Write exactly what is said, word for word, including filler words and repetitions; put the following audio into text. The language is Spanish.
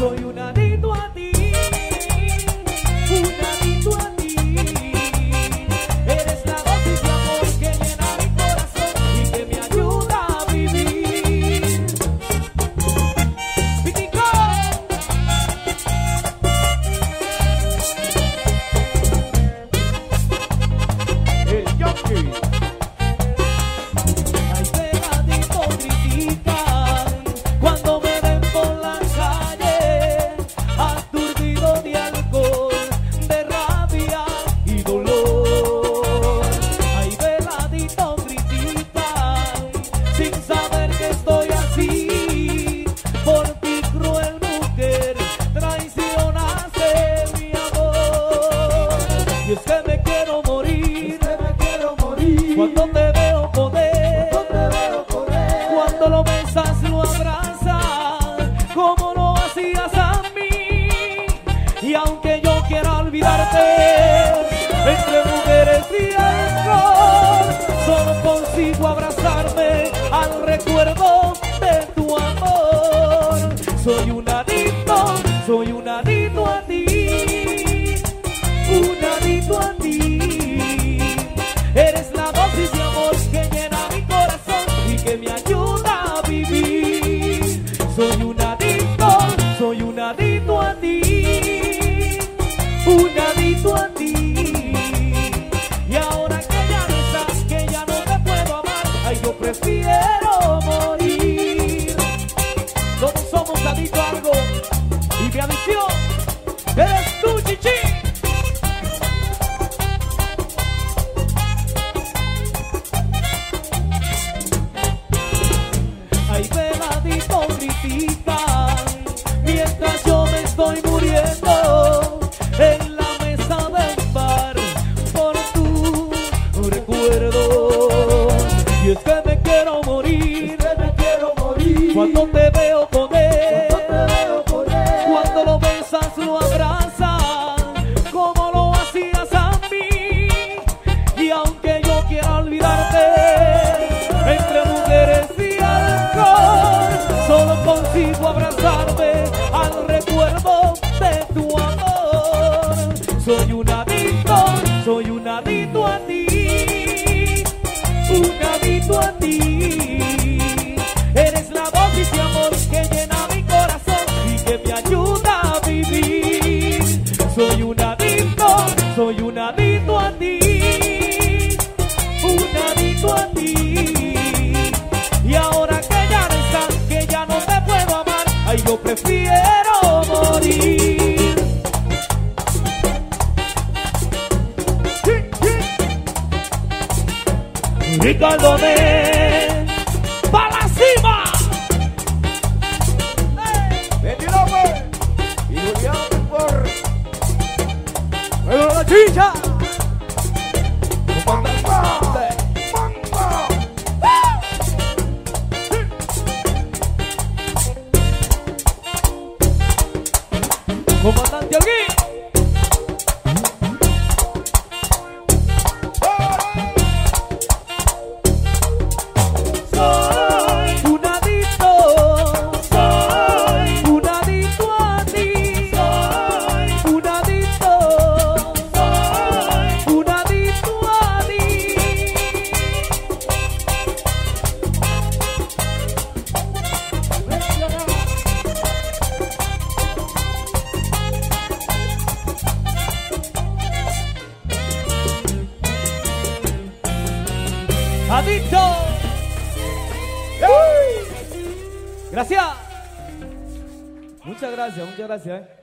soy un adicto a ti, un adicto a ti. Eres la dosis de amor que llena mi corazón y que me ayuda a vivir. ¡Pitico! El Yonkey. Ay, pegadito critican cuando me ven por la calle, aturdido de alcohol, de rabia y dolor. Ay, veladito critican sin saber que estoy así. Por ti, cruel mujer, traicionaste mi amor. Y es que me quiero morir, cuando te veo poder, cuando lo besas, lo abrazas, como lo hacías a mí. Y aunque yo quiera olvidarte, entre mujeres y alcohol, solo consigo abrazarme al recuerdo de tu amor. Soy un adicto, soy un adicto a ti, un adicto a ti. Eres la dosis de amor que llena mi corazón y que me ayuda a vivir. Soy un adicto, soy un adicto a ti, un adicto a ti. Y ahora que ya no estás, que ya no te puedo amar, ay, yo prefiero morir. Todos somos adictos a algo y mi adicción eres tú, chichi. Ay, veladito critican mientras yo me estoy muriendo en la mesa del bar por tu recuerdo. Y es que me quiero morir, cuando te veo poder, cuando lo besas, lo abrazas, como lo hacías a mí. Y aunque yo quiera olvidarte, entre mujeres y alcohol, solo consigo abrazarme al recuerdo de tu amor. Soy un adicto, soy un adicto a ti, un adicto a ti. Eres la dosis de amor que llena mi corazón y que me ayuda a vivir. Soy un adicto, soy un adicto a ti, un adicto a ti. Y ahora que ya no estás, que ya no te puedo amar, ay, yo prefiero morir. Ricardo Men, ¡pa' la cima! Betty López y Julián por ¡Pero la chicha! Comandante. Comandante aquí. Soy un adicto, soy un adicto a ti, soy un adicto, soy un adicto a ti. Adicto. Gracias. Muchas gracias, muchas gracias. ¿eh?